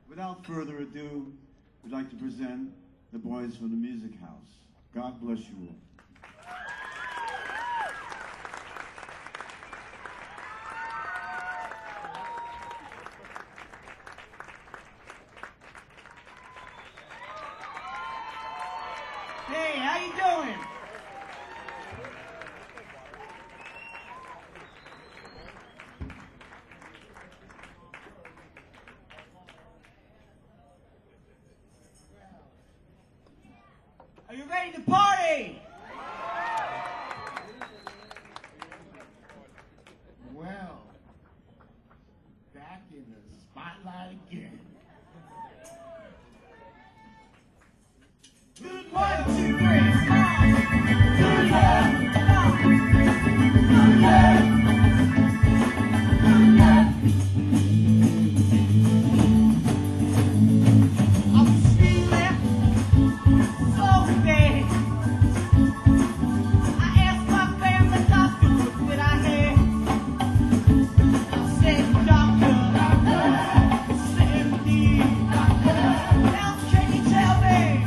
Without further ado, we'd like to present the boys from the Music House. God bless you all. Hey, how you doing? Are you ready to party? Well, back in the spotlight again. Good 1, 2, 3, come on. Good love, come on. Good love. Good love. I was feeling so bad. I asked my family doctor what did I have. I said, doctor, 70. Now can you tell me?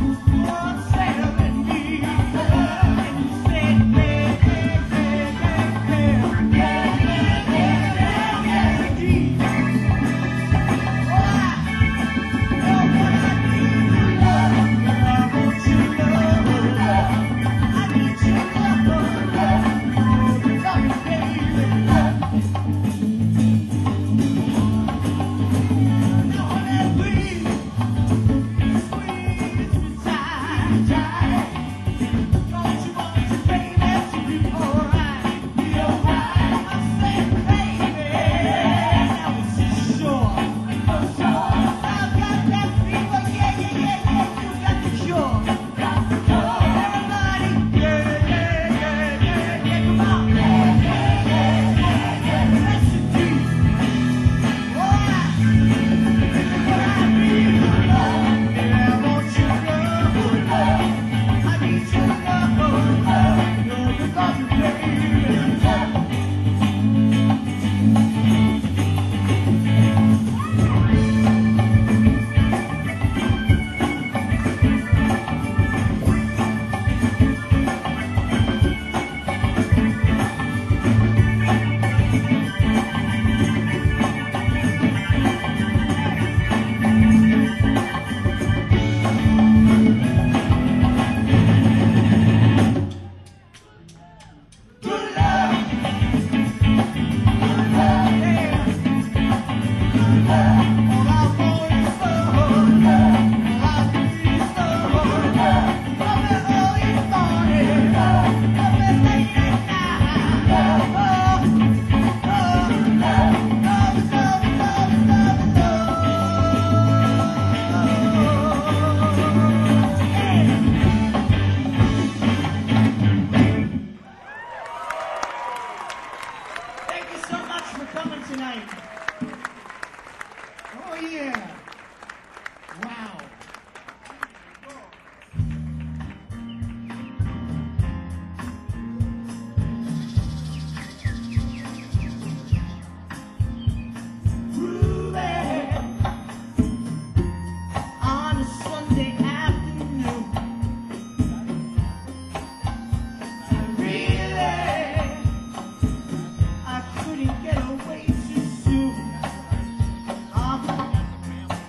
Thank you so much for coming tonight. Oh, yeah. Wow. On a Sunday afternoon, really, I couldn't get away too soon.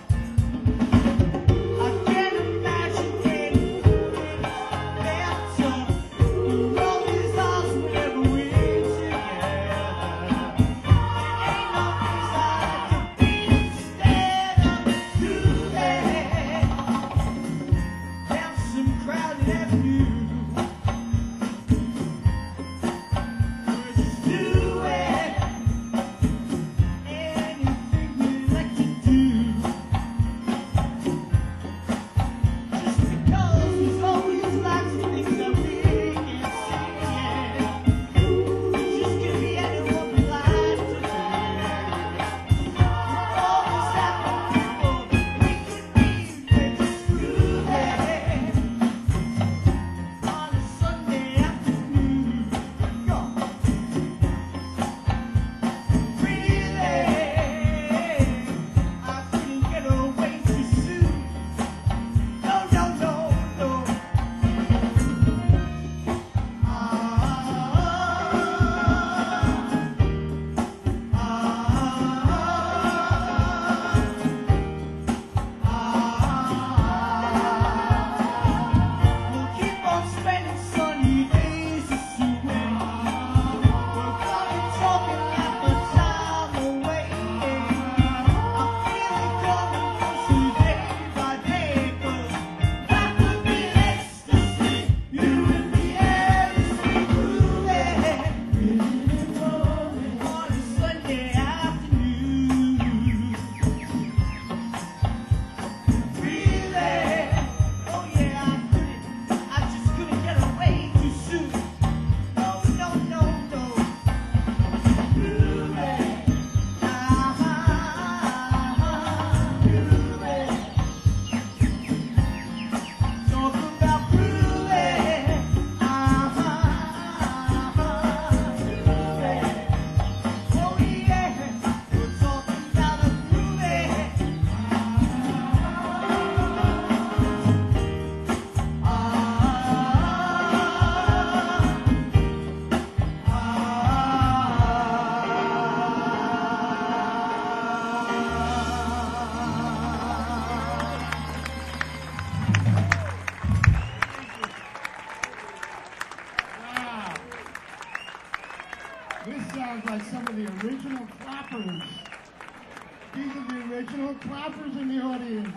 original clappers. These are the original clappers in the audience.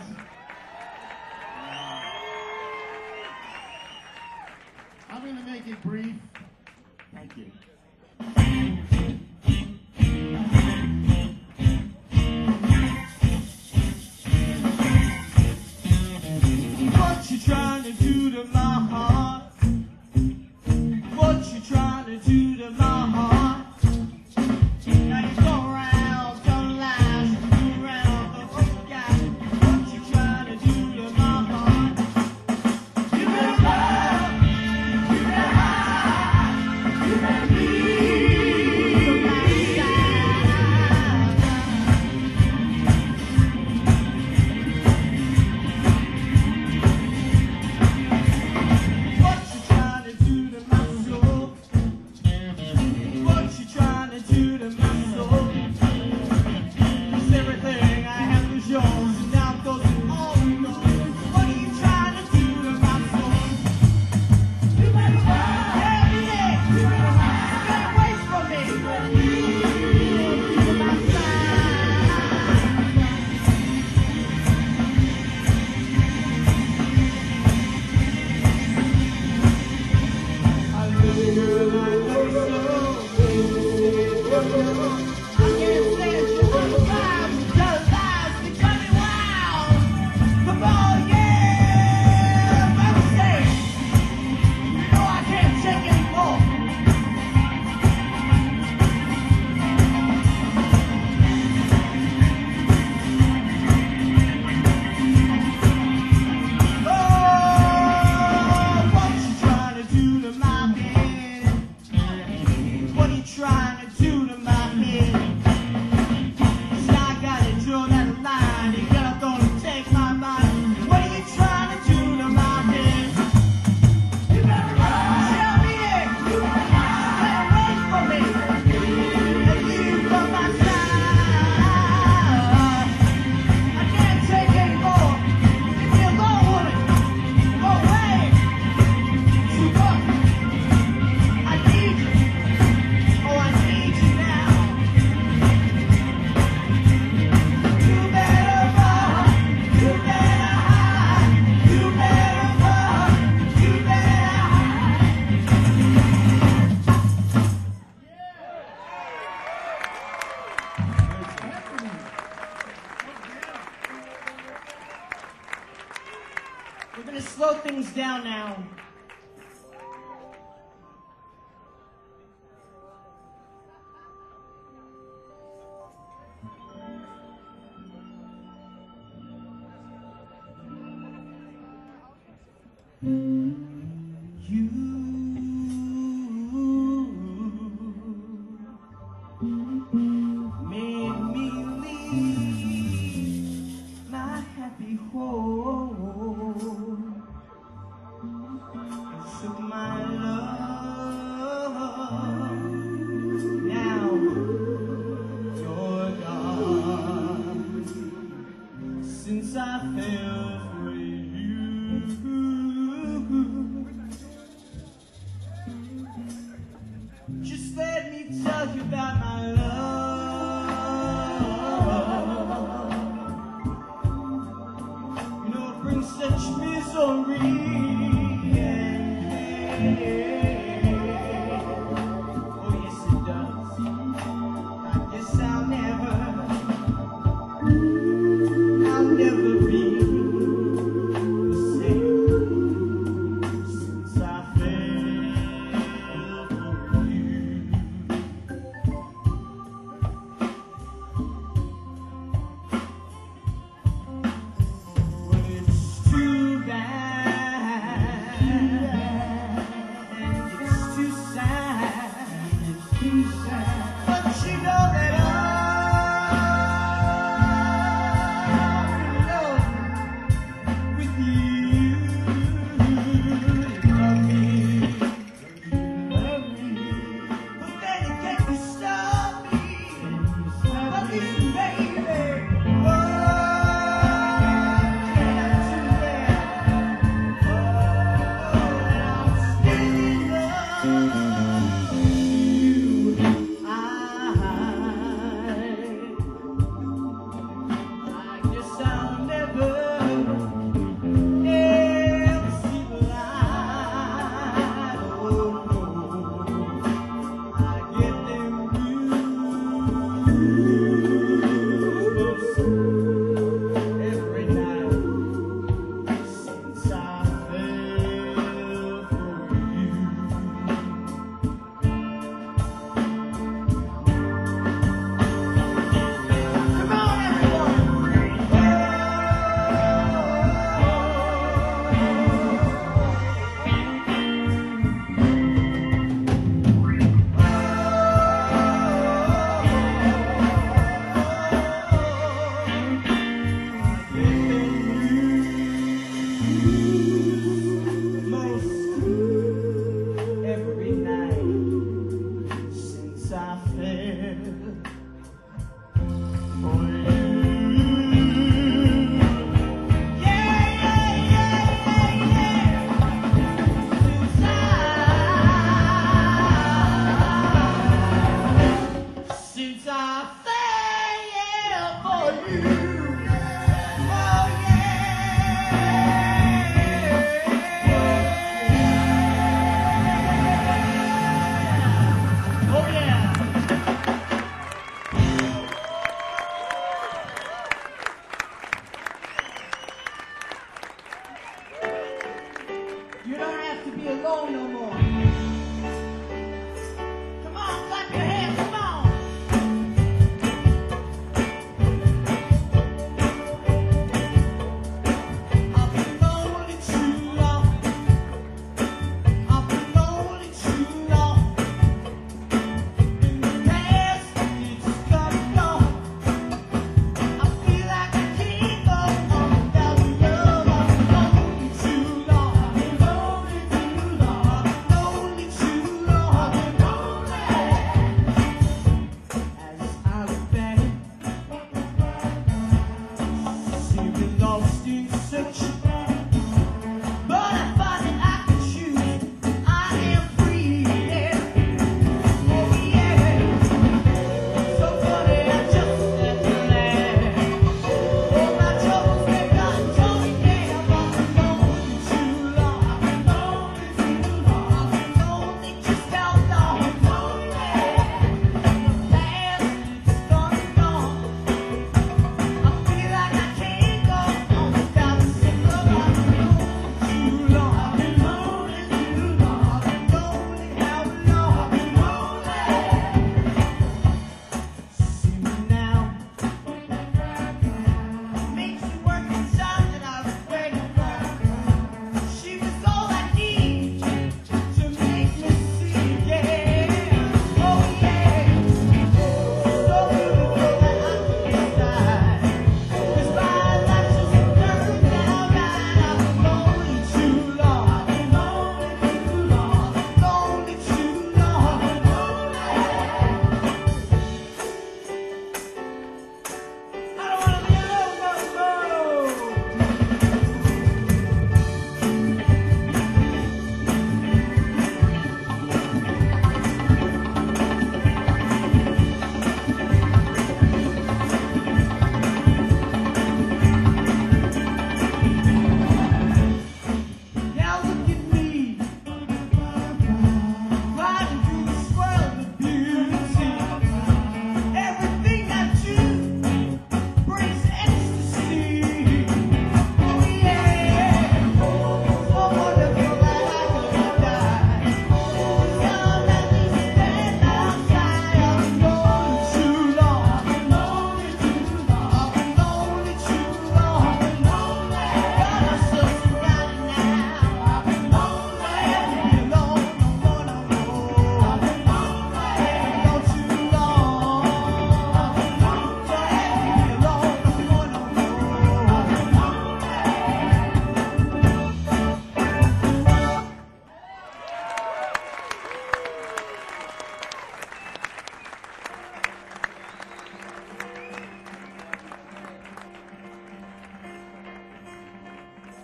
I'm going to make it brief. Thank you. What you trying to do to my heart? What you trying to do to my heart? Now you go around telling lies, you go around the whole guy. What you trying to do to my heart? You better love, you better hide, you better leave from my side. What you trying to do to my soul? What you trying to do to my soul? 'Cause everything I have was yours, and now it goes all alone. What are you trying to do to my soul? You better run, yeah, you better run. Get away from me. From my side. I love you and I love you so. I can't stand you on the lies, the lies, they got me wild. Come on, yeah, let me say, you know I can't take anymore. Oh, what you trying to do to my head? What are you trying to do to my head? 'Cause I gotta draw that line. You gotta gonna take my mind. What are you trying to do to my head? You better run. Tell me it. You better run. Get away from me. And leave from my side. I can't take anymore. Leave me alone, woman. Go away. You go. I need you. Oh, I need you now. You better run. You better hide. You better run. You better hide. We're gonna slow things down now. You made me leave my happy home. Took my love. Now you're gone. Since I fell for you, just let me tell you about my love. You know it brings such misery and pain. Oh yes it does. I guess I'll never be the same since I fell for you. Well, it's too bad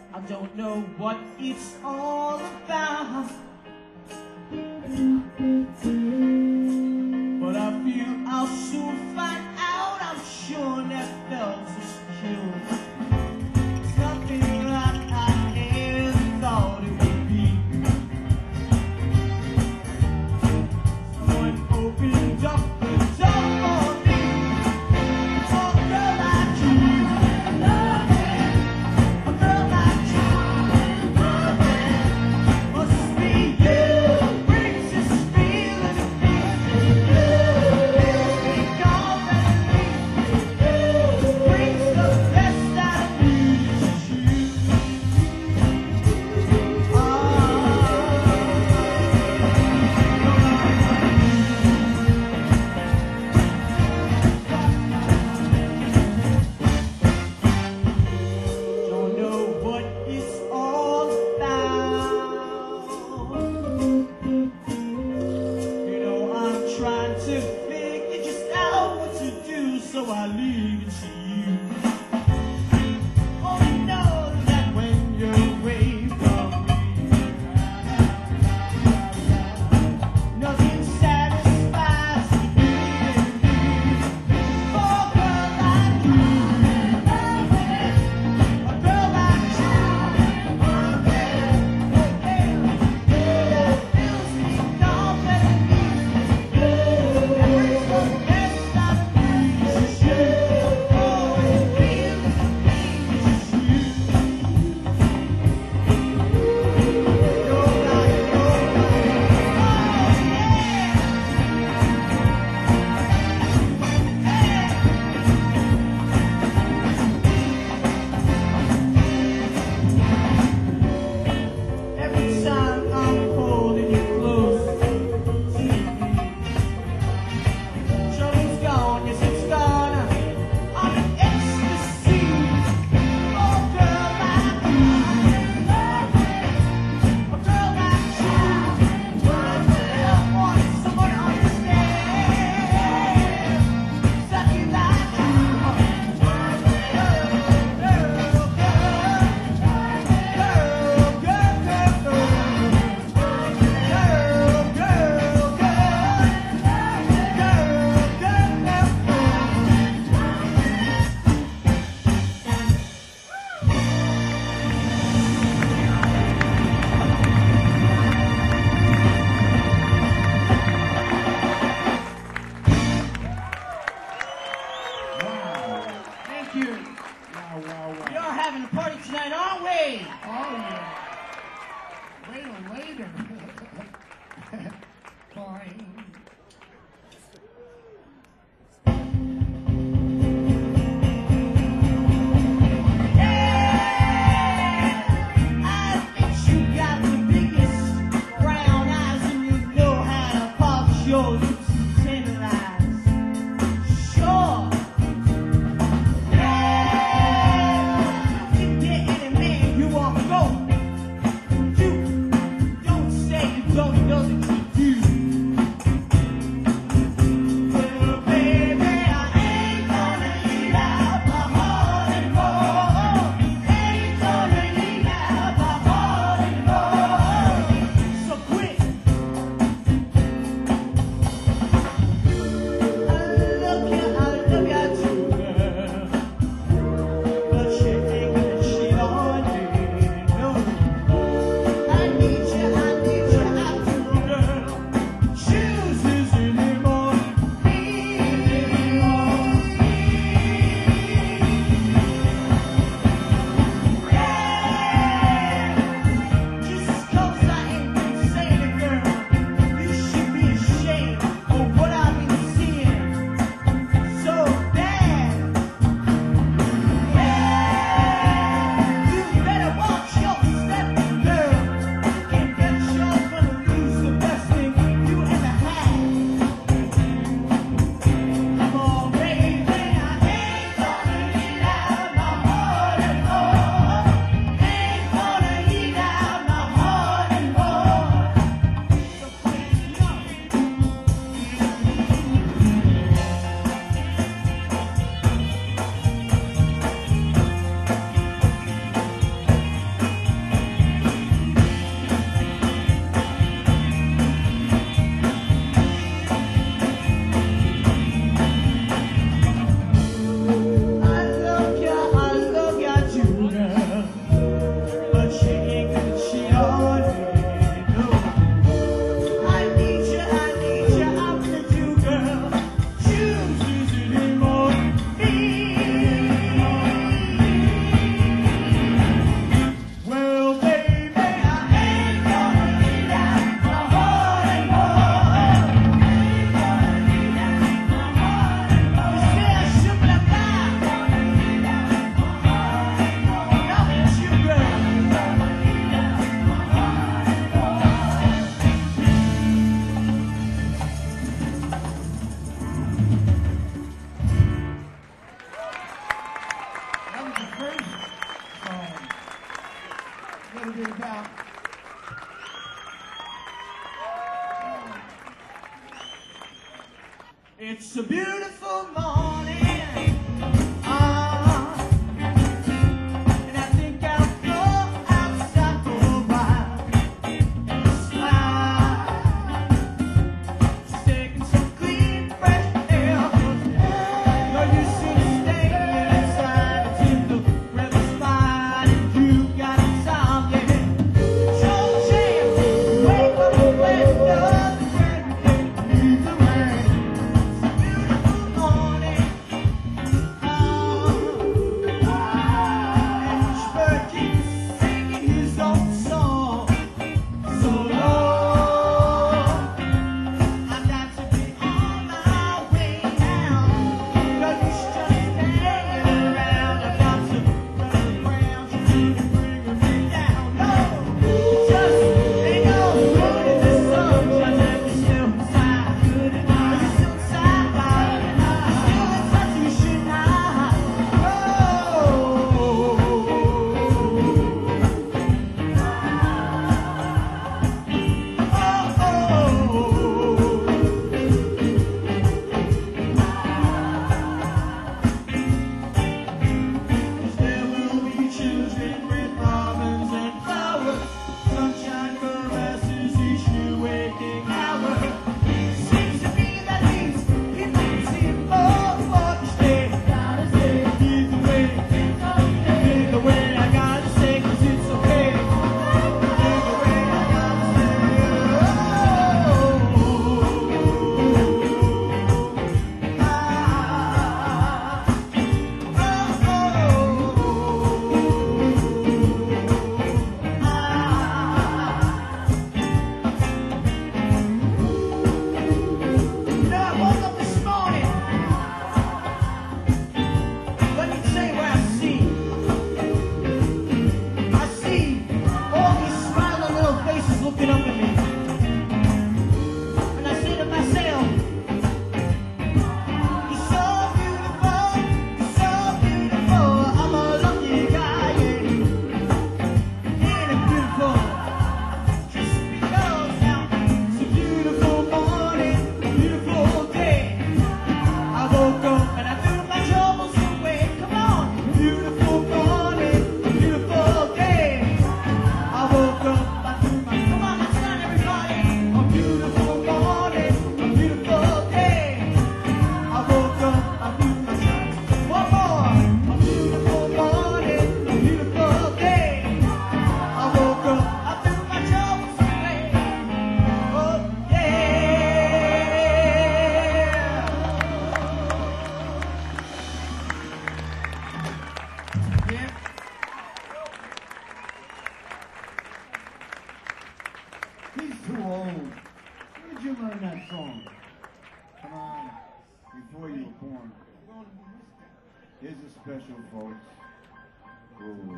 I don't know what it's all about, but I feel I'll soon find out. I'm sure that felt so secure. It's nothing like I ever thought it would be. Someone opened up the door for me, for a girl like you. A girl like you. Must be you. Brings this feeling to me. Makes me gone and leave. Brings the best out of me. It's you. Don't know what it's all about. You know, I'm trying to figure just out what to do, so I leave it to you. Only know that when you're away from me, nothing satisfies me. For a girl like you, a girl like you, that fills me confidently, that brings the best out of me. It's you. Oh, it feels to me. It's you. You're like, oh yeah. Every time I'm holding you close to me, trouble's gone, yes it's gone. I'm in ecstasy. Oh, girl like you, a girl like you. I want someone to understand exactly like you. Thank you. Wow, wow, We wow. are having a party tonight, aren't we? Oh, yeah. Later. Fine. I think you got the biggest brown eyes, and you know how to polish your lips and tantalize. Sure. Yeah. You can get any man you want to go. You don't say you don't know that you do. the first song. A little bit about. It's a beautiful morning. And I think I'll go outside for a while. Smile. Taking some clean, fresh air. No use in staying inside until the weather's fine and you got time, yeah. So chance, wake up and wake up. He's too old. When did you learn that song? Come on, before you were born. Here's a special, folks. Ooh.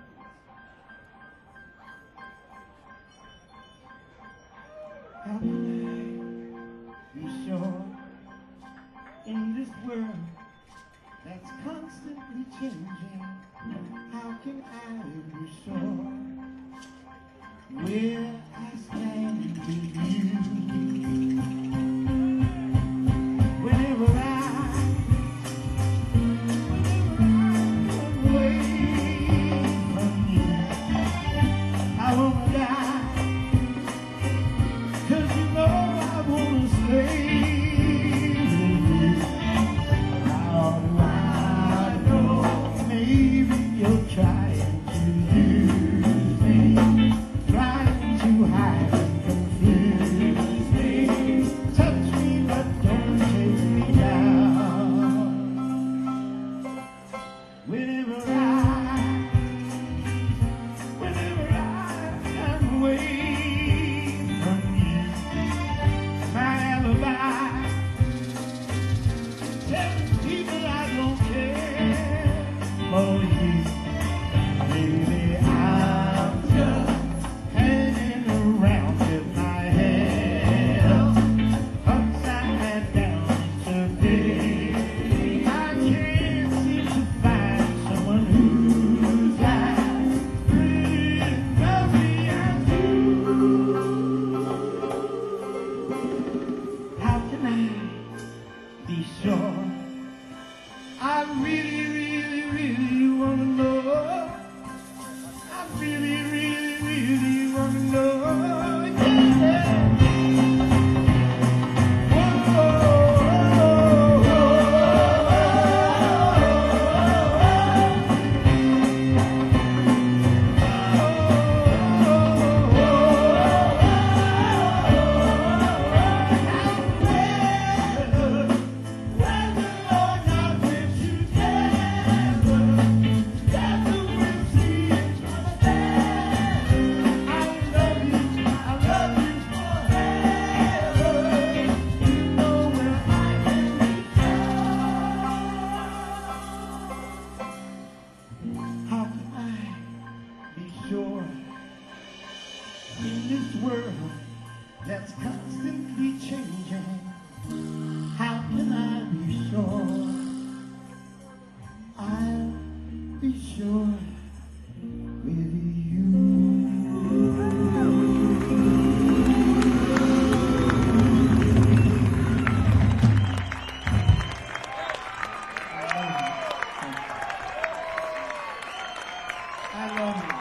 How can I be sure in this world that's constantly changing? How can I be sure where I stand with you? Whenever I'm away from you, I wanna die. 'Cause you know I wanna stay with you. How do I know? Maybe you're trying to use me, trying to hide and confuse me. Touch me, but don't take me down. Whenever I'm away from you, my alibi telling people I don't care for you. Baby, I'm just hanging around with my head upside down today. I can't seem to find someone who world that's constantly changing, how can I be sure? I'll be sure with you. I love you.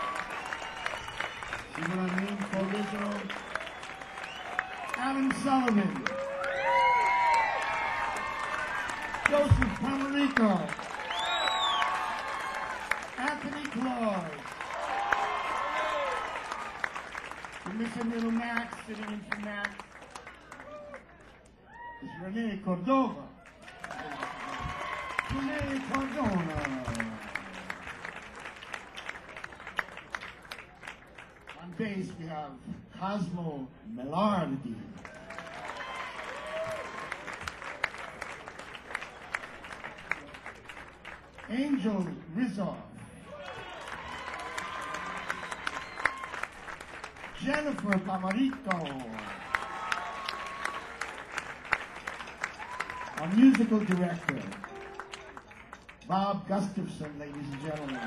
See what I mean? Co-original. Alan Sullivan. Joseph Pomerico. Anthony Claus. We're missing little Max, sitting in for Max. It's Rene Cordova. Rene Cordova. On bass we have Cosmo Melardi. Angel Rizzo. Jennifer Pamarito. Our musical director, Bob Gustafson, ladies and gentlemen.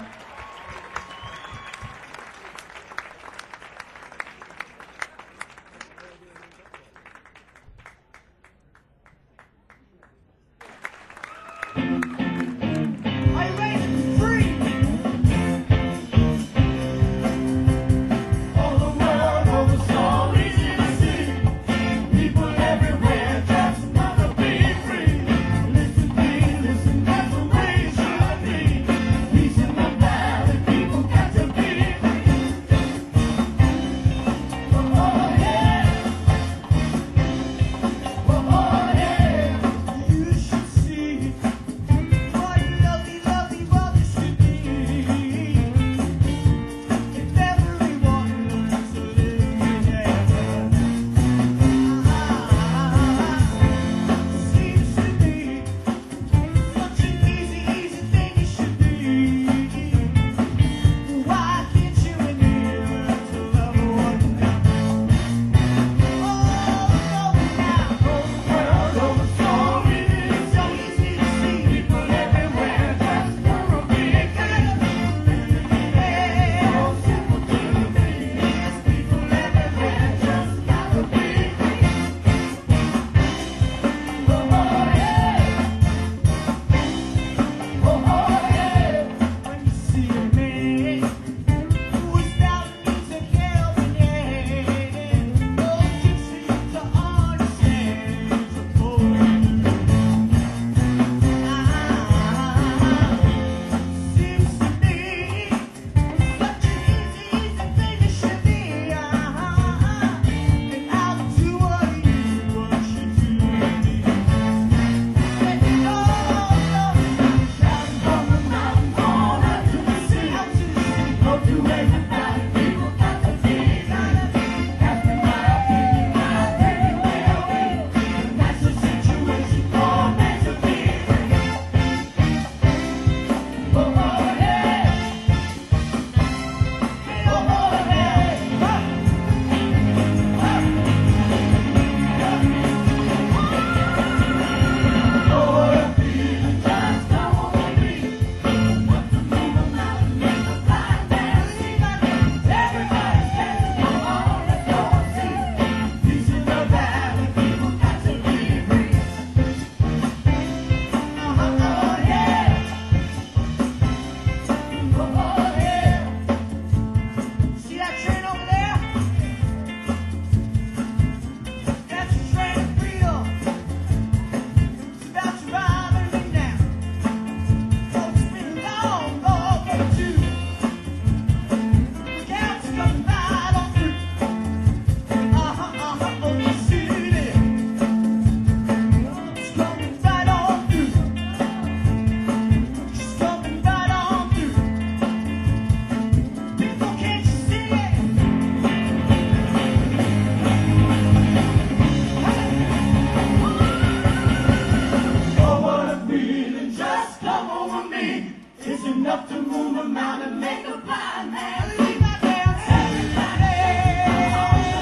Move a mountain, make a blind man. Leave my dance, everybody.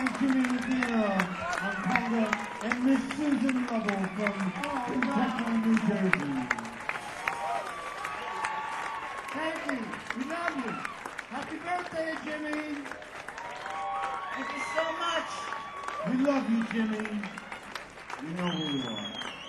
having Jimmy Medina on conga and Miss Susan Lovell from Kentucky, New Jersey. Thank you. We love you. Happy birthday, Jimmy. Thank you so much. We love you, Jimmy. You know who you are.